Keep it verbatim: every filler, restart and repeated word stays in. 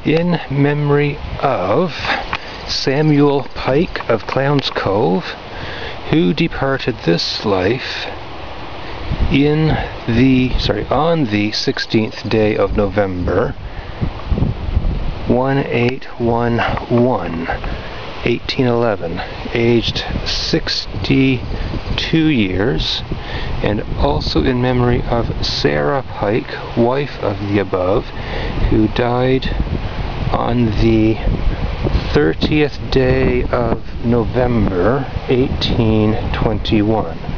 in memory of Samuel Pike of Clowns Cove, who departed this life in the, sorry, on the sixteenth day of November, one eight one one, eighteen eleven, aged sixty-two years, and also in memory of Sarah Pike, wife of the above, who died on the thirtieth day of November, eighteen twenty-one.